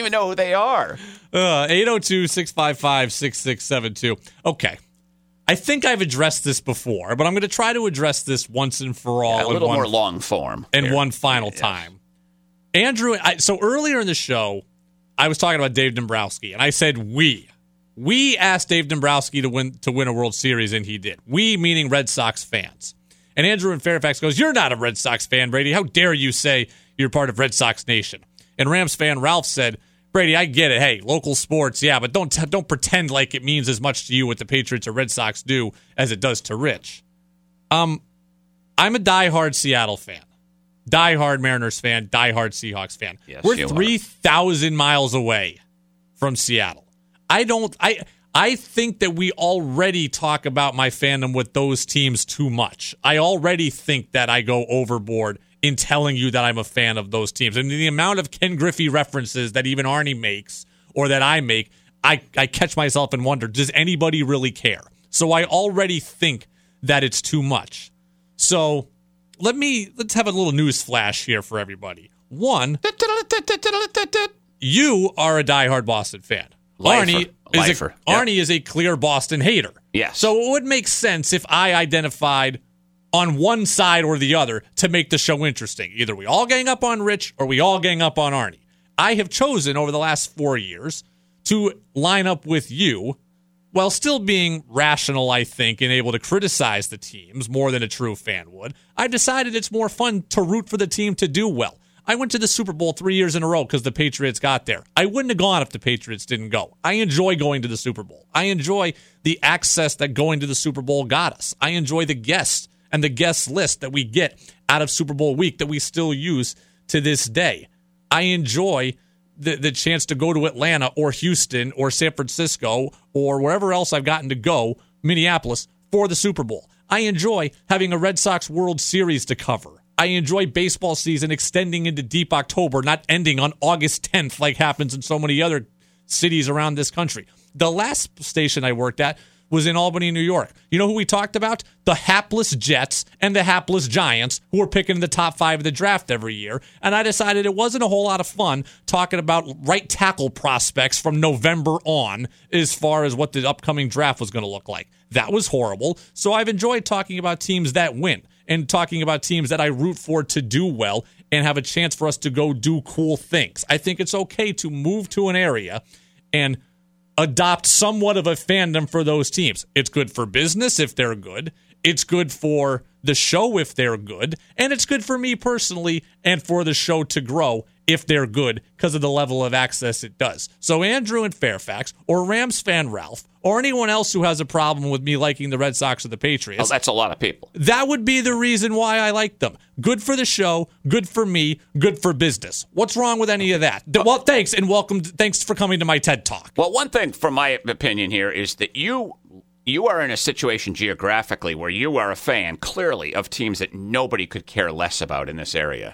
even know who they are. 802-655-6672. Okay. I think I've addressed this before, but I'm going to try to address this once and for all. A little more long form. And one final time. Andrew, so earlier in the show, I was talking about Dave Dombrowski, and I said we. We asked Dave Dombrowski to win a World Series, and he did. We, meaning Red Sox fans. And Andrew in Fairfax goes, "You're not a Red Sox fan, Brady. How dare you say you're part of Red Sox Nation?" And Rams fan Ralph said, "Brady, I get it. Hey, local sports, yeah, but don't pretend like it means as much to you what the Patriots or Red Sox do as it does to Rich." I'm a diehard Seattle fan, diehard Mariners fan, diehard Seahawks fan. Yes, we're 3,000 miles away from Seattle. I think that we already talk about my fandom with those teams too much. I already think that I go overboard in telling you that I'm a fan of those teams. And the amount of Ken Griffey references that even Arnie makes or that I make, I catch myself and wonder, does anybody really care? So I already think that it's too much. So let's have a little news flash here for everybody. One, you are a diehard Boston fan. Arnie is a clear Boston hater. Yes. So it would make sense if I identified on one side or the other to make the show interesting. Either we all gang up on Rich or we all gang up on Arnie. I have chosen over the last 4 years to line up with you while still being rational, I think, and able to criticize the teams more than a true fan would. I've decided it's more fun to root for the team to do well. I went to the Super Bowl 3 years in a row because the Patriots got there. I wouldn't have gone if the Patriots didn't go. I enjoy going to the Super Bowl. I enjoy the access that going to the Super Bowl got us. I enjoy the guests and the guest list that we get out of Super Bowl week that we still use to this day. I enjoy the chance to go to Atlanta or Houston or San Francisco or wherever else I've gotten to go, Minneapolis, for the Super Bowl. I enjoy having a Red Sox World Series to cover. I enjoy baseball season extending into deep October, not ending on August 10th like happens in so many other cities around this country. The last station I worked at was in Albany, New York. You know who we talked about? The hapless Jets and the hapless Giants, who were picking in the top 5 of the draft every year. And I decided it wasn't a whole lot of fun talking about right tackle prospects from November on as far as what the upcoming draft was going to look like. That was horrible. So I've enjoyed talking about teams that win and talking about teams that I root for to do well and have a chance for us to go do cool things. I think it's okay to move to an area and adopt somewhat of a fandom for those teams. It's good for business if they're good. It's good for the show if they're good. And it's good for me personally and for the show to grow if they're good because of the level of access it does. So Andrew in Fairfax or Rams fan Ralph or anyone else who has a problem with me liking the Red Sox or the Patriots. Oh, that's a lot of people. That would be the reason why I like them. Good for the show, good for me, good for business. What's wrong with any of that? Well, thanks, and welcome. Thanks for coming to my TED Talk. Well, one thing from my opinion here is that you are in a situation geographically where you are a fan, clearly, of teams that nobody could care less about in this area.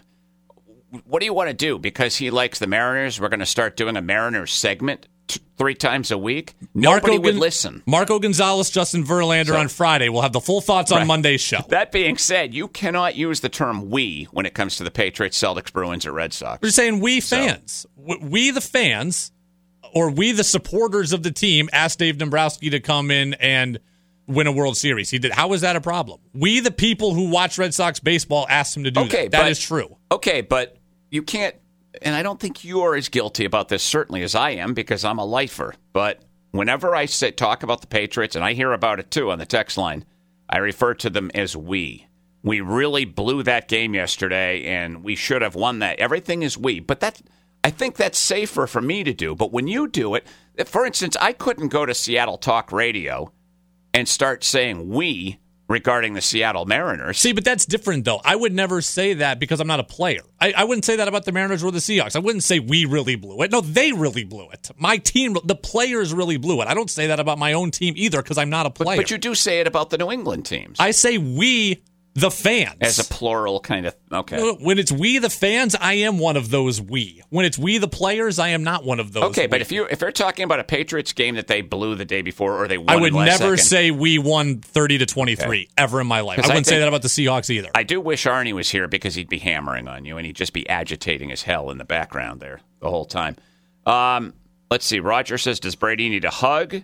What do you want to do? Because he likes the Mariners, we're going to start doing a Mariners segment 3 times a week? Nobody would listen. Marco Gonzalez, Justin Verlander on Friday. We'll have the full thoughts on Monday's show. That being said, you cannot use the term we when it comes to the Patriots, Celtics, Bruins, or Red Sox. We're saying we fans. We the fans, or we the supporters of the team, asked Dave Dombrowski to come in and win a World Series. He did. How is that a problem? We the people who watch Red Sox baseball asked him to do that. That is true. Okay, but you can't, and I don't think you're as guilty about this certainly as I am because I'm a lifer. But whenever I talk about the Patriots, and I hear about it too on the text line, I refer to them as we. We really blew that game yesterday, and we should have won that. Everything is we. But I think that's safer for me to do. But when you do it, for instance, I couldn't go to Seattle Talk Radio and start saying we regarding the Seattle Mariners. See, but that's different, though. I would never say that because I'm not a player. I wouldn't say that about the Mariners or the Seahawks. I wouldn't say we really blew it. No, they really blew it. My team, the players really blew it. I don't say that about my own team either because I'm not a player. But you do say it about the New England teams. I say we, the fans. As a plural kind of, okay. When it's we, the fans, I am one of those we. When it's we, the players, I am not one of those Okay, we. but if you're talking about a Patriots game that they blew the day before or they won I would never second, say we won 30-23 ever in my life. I wouldn't say that about the Seahawks either. I do wish Arnie was here because he'd be hammering on you and he'd just be agitating as hell in the background there the whole time. Let's see. Roger says, does Brady need a hug?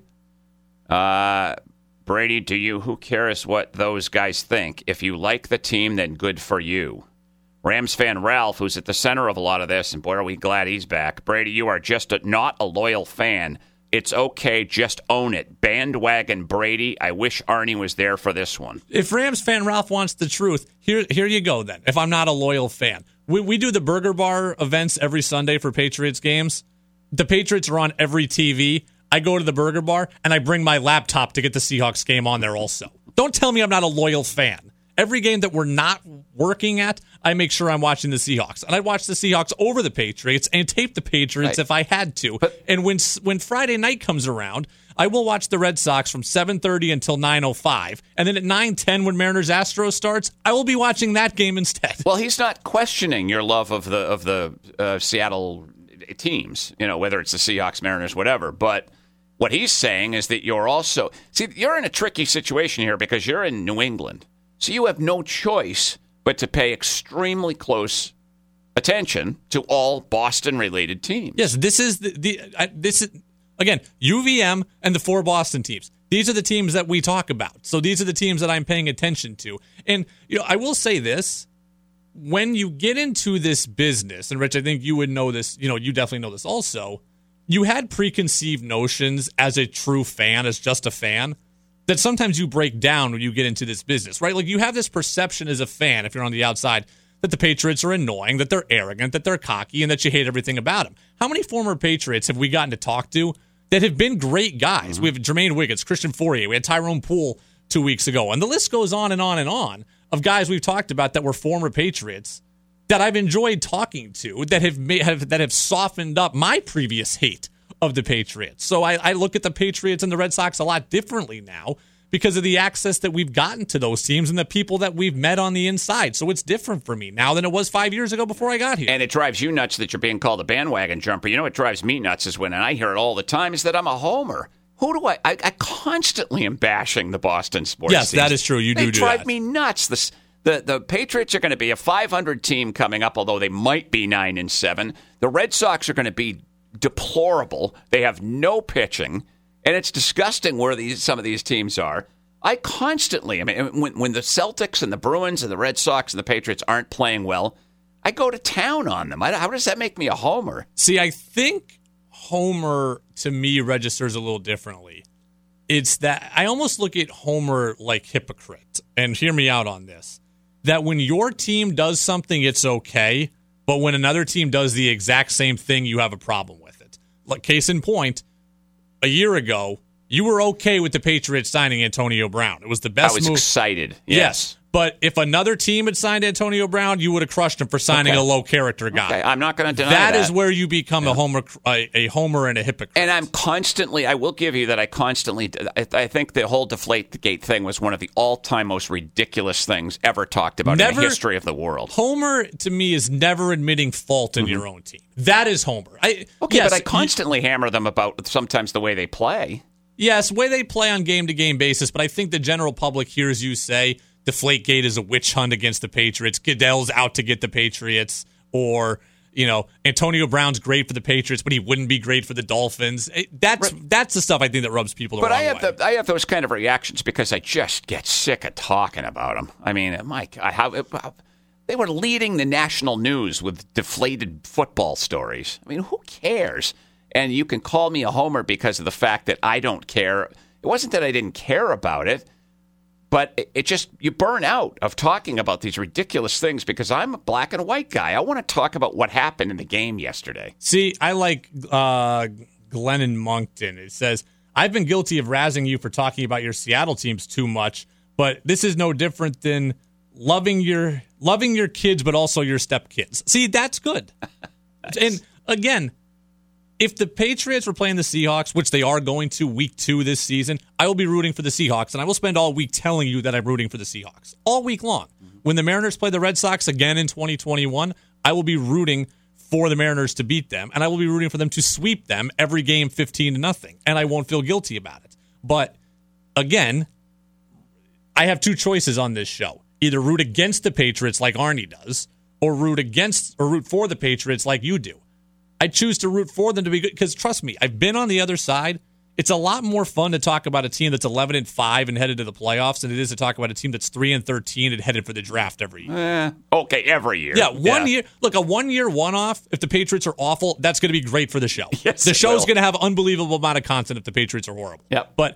Brady, to you, who cares what those guys think? If you like the team, then good for you. Rams fan Ralph, who's at the center of a lot of this, and boy, are we glad he's back. Brady, you are just not a loyal fan. It's okay, just own it. Bandwagon Brady. I wish Arnie was there for this one. If Rams fan Ralph wants the truth, here you go then. If I'm not a loyal fan. We do the Burger Bar events every Sunday for Patriots games. The Patriots are on every TV. I go to the Burger Bar, and I bring my laptop to get the Seahawks game on there also. Don't tell me I'm not a loyal fan. Every game that we're not working at, I make sure I'm watching the Seahawks. And I'd watch the Seahawks over the Patriots and tape the Patriots if I had to. And when Friday night comes around, I will watch the Red Sox from 7:30 until 9:05. And then at 9:10 when Mariners-Astros starts, I will be watching that game instead. Well, he's not questioning your love of the Seattle teams, whether it's the Seahawks, Mariners, whatever. But what he's saying is that you're also... See, you're in a tricky situation here because you're in New England. So you have no choice but to pay extremely close attention to all Boston-related teams. Yes, this is this is again UVM and the 4 Boston teams. These are the teams that we talk about. So these are the teams that I'm paying attention to. And I will say this: when you get into this business, and Rich, I think you would know this. You definitely know this also. You had preconceived notions as a true fan, as just a fan, that sometimes you break down when you get into this business, right? Like you have this perception as a fan, if you're on the outside, that the Patriots are annoying, that they're arrogant, that they're cocky, and that you hate everything about them. How many former Patriots have we gotten to talk to that have been great guys? Mm-hmm. We have Jermaine Wiggins, Christian Fourier, we had Tyrone Poole 2 weeks ago, and the list goes on and on and on of guys we've talked about that were former Patriots that I've enjoyed talking to that have softened up my previous hate of the Patriots. So I look at the Patriots and the Red Sox a lot differently now because of the access that we've gotten to those teams and the people that we've met on the inside. So it's different for me now than it was 5 years ago before I got here. And it drives you nuts that you're being called a bandwagon jumper. You know what drives me nuts is when, and I hear it all the time, is that I'm a homer. Who do I constantly am bashing the Boston sports teams. Yes, that is true. You do that. They drive me nuts. The Patriots are going to be a 500 team coming up, although they might be 9-7. The Red Sox are going to be deplorable. They have no pitching, and it's disgusting where some of these teams are. I constantly, when the Celtics and the Bruins and the Red Sox and the Patriots aren't playing well, I go to town on them. How does that make me a homer? See, I think homer to me registers a little differently. It's that I almost look at homer like hypocrite, and hear me out on this. That when your team does something, it's okay. But when another team does the exact same thing, you have a problem with it. Like case in point, a year ago, you were okay with the Patriots signing Antonio Brown. It was the best move. I was excited. Yes. But if another team had signed Antonio Brown, you would have crushed him for signing a low-character guy. Okay. I'm not going to deny that. That is where you become a homer and a hypocrite. And I will give you that I think the whole Deflategate thing was one of the all-time most ridiculous things ever talked about in the history of the world. Homer, to me, is never admitting fault in your own team. That is Homer. But I constantly hammer them about sometimes the way they play. Yes, way they play on game-to-game basis, but I think the general public hears you say Deflategate is a witch hunt against the Patriots. Goodell's out to get the Patriots. Or, Antonio Brown's great for the Patriots, but he wouldn't be great for the Dolphins. That's the stuff I think that rubs people the wrong way. But I have those kind of reactions because I just get sick of talking about them. I mean, Mike, they were leading the national news with deflated football stories. I mean, who cares? And you can call me a homer because of the fact that I don't care. It wasn't that I didn't care about it. But it just, you burn out of talking about these ridiculous things because I'm a black and white guy. I want to talk about what happened in the game yesterday. See, I like Glennon Moncton. It says, I've been guilty of razzing you for talking about your Seattle teams too much, but this is no different than loving your kids, but also your stepkids. See, that's good. Nice. And again, if the Patriots were playing the Seahawks, which they are going to week 2 this season, I will be rooting for the Seahawks, and I will spend all week telling you that I'm rooting for the Seahawks. All week long. When the Mariners play the Red Sox again in 2021, I will be rooting for the Mariners to beat them, and I will be rooting for them to sweep them every game 15-0, and I won't feel guilty about it. But, again, I have 2 choices on this show. Either root against the Patriots like Arnie does, or root for the Patriots like you do. I choose to root for them to be good because trust me, I've been on the other side. It's a lot more fun to talk about a team that's 11-5 and headed to the playoffs than it is to talk about a team that's 3-13 and headed for the draft every year. Okay, every year. Yeah, one year. Look, a 1 year one-off. If the Patriots are awful, that's going to be great for the show. Yes, the show's going to have unbelievable amount of content if the Patriots are horrible. Yep. But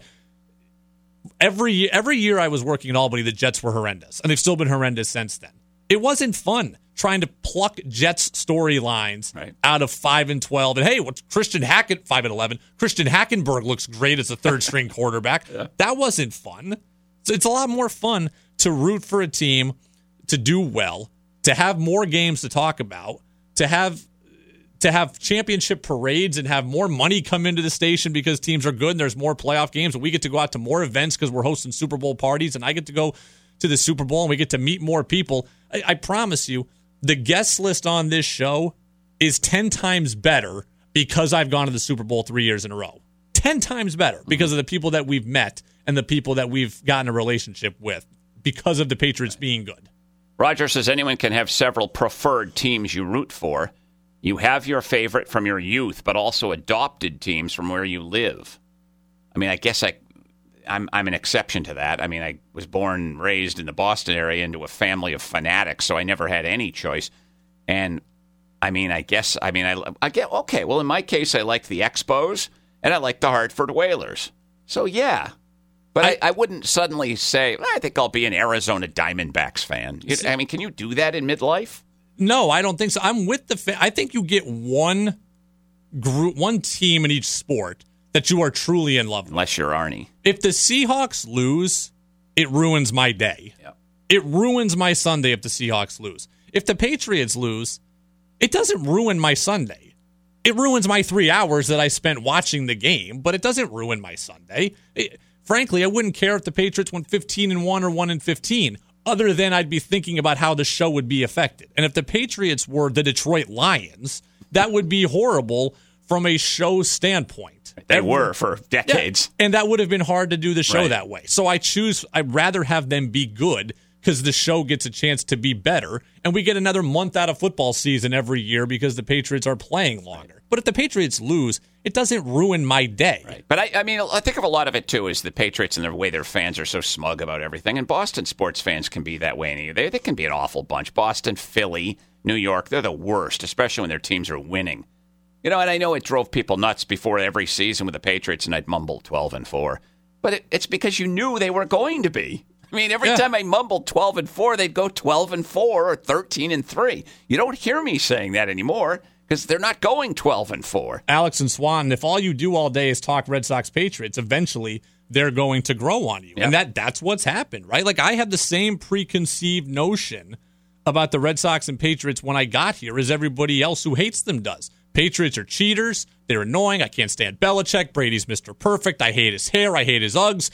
every year I was working in Albany, the Jets were horrendous, and they've still been horrendous since then. It wasn't fun trying to pluck Jets storylines out of 5-12. And hey, what's Christian Hackett 5-11? Christian Hackenberg looks great as a third string quarterback. That wasn't fun. So it's a lot more fun to root for a team to do well, to have more games to talk about, to have championship parades and have more money come into the station because teams are good and there's more playoff games and we get to go out to more events because we're hosting Super Bowl parties and I get to go to the Super Bowl and we get to meet more people. I promise you, the guest list on this show is 10 times better because I've gone to the Super Bowl 3 years in a row. 10 times better because of the people that we've met and the people that we've gotten a relationship with because of the Patriots being good. Roger says anyone can have several preferred teams you root for. You have your favorite from your youth, but also adopted teams from where you live. I mean, I guess I'm an exception to that. I mean, I was born and raised in the Boston area into a family of fanatics, so I never had any choice. And I get okay. Well, in my case, I like the Expos and I like the Hartford Whalers. So yeah, but I wouldn't suddenly say I think I'll be an Arizona Diamondbacks fan. I mean, can you do that in midlife? No, I don't think so. I'm with the. I think you get one team in each sport that you are truly in love with. Unless you're Arnie. If the Seahawks lose, it ruins my day. Yep. It ruins my Sunday if the Seahawks lose. If the Patriots lose, it doesn't ruin my Sunday. It ruins my 3 hours that I spent watching the game, but it doesn't ruin my Sunday. Frankly, I wouldn't care if the Patriots went 15-1 or 1-15, other than I'd be thinking about how the show would be affected. And if the Patriots were the Detroit Lions, that would be horrible from a show standpoint. They were for decades. Yeah, and that would have been hard to do the show that way. So I'd rather have them be good because the show gets a chance to be better, and we get another month out of football season every year because the Patriots are playing longer. But if the Patriots lose, it doesn't ruin my day. Right. But I mean, I think of a lot of it, too, is the Patriots and the way their fans are so smug about everything. And Boston sports fans can be that way. They can be an awful bunch. Boston, Philly, New York, they're the worst, especially when their teams are winning. You know, and I know it drove people nuts before every season with the Patriots, and I'd mumble 12-4. But it's because you knew they were going to be. I mean, every time I mumbled 12-4, they'd go 12-4 or 13-3. You don't hear me saying that anymore because they're not going 12-4. Alex and Swan, if all you do all day is talk Red Sox Patriots, eventually they're going to grow on you. Yep. And that's what's happened, right? Like, I had the same preconceived notion about the Red Sox and Patriots when I got here as everybody else who hates them does. Patriots are cheaters. They're annoying. I can't stand Belichick. Brady's Mr. Perfect. I hate his hair. I hate his Uggs.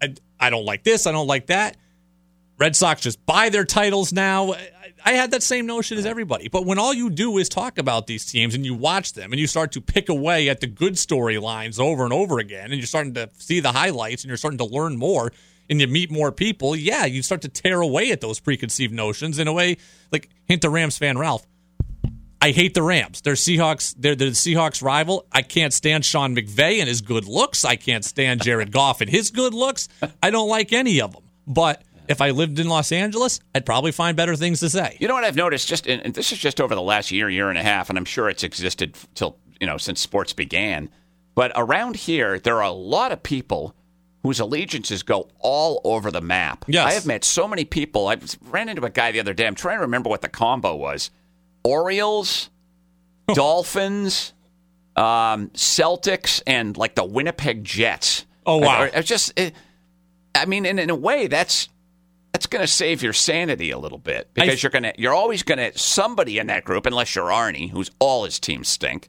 I don't like this. I don't like that. Red Sox just buy their titles now. I had that same notion as everybody. But when all you do is talk about these teams and you watch them and you start to pick away at the good storylines over and over again and you're starting to see the highlights and you're starting to learn more and you meet more people, you start to tear away at those preconceived notions in a way, like, hint to Rams fan Ralph. I hate the Rams. They're the Seahawks rival. I can't stand Sean McVay and his good looks. I can't stand Jared Goff and his good looks. I don't like any of them. But if I lived in Los Angeles, I'd probably find better things to say. You know what I've noticed? And this is just over the last year and a half, and I'm sure it's existed since sports began. But around here, there are a lot of people whose allegiances go all over the map. Yes. I have met so many people. I ran into a guy the other day. I'm trying to remember what the combo was. Orioles, Dolphins, Celtics, and like the Winnipeg Jets. Oh, wow. In a way, that's going to save your sanity a little bit because you're always going to somebody in that group, unless you're Arnie, who's all his teams stink.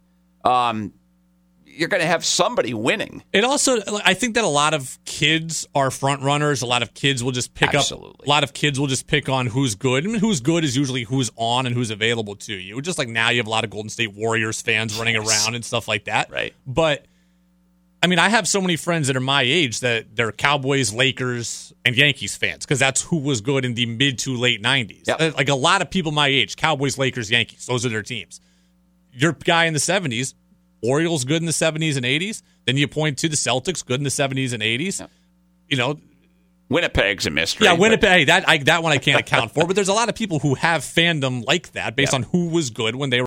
You're going to have somebody winning. It also, I think that a lot of kids are front runners. A lot of kids will just pick up. A lot of kids will just pick on who's good. I mean, who's good is usually who's on and who's available to you. Just like now, you have a lot of Golden State Warriors fans running around and stuff like that. Right. But I mean, I have so many friends that are my age that they're Cowboys, Lakers, and Yankees fans because that's who was good in the mid to late 90s. Yep. Like a lot of people my age, Cowboys, Lakers, Yankees. Those are their teams. your guy in the 70s, Orioles good in the 70s and 80s. Then you point to the Celtics good in the 70s and 80s. Yeah. You know, Winnipeg's a mystery. yeah, Winnipeg. That one I can't account for. But there's a lot of people who have fandom like that based on who was good when they were